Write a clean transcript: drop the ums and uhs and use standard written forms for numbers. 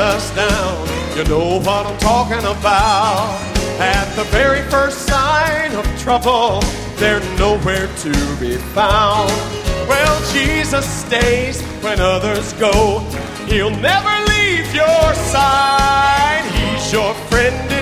us down. You know what I'm talking about. At the very first sign of trouble, they're nowhere to be found. Well, Jesus stays when others go. He'll never leave your side. He's your friend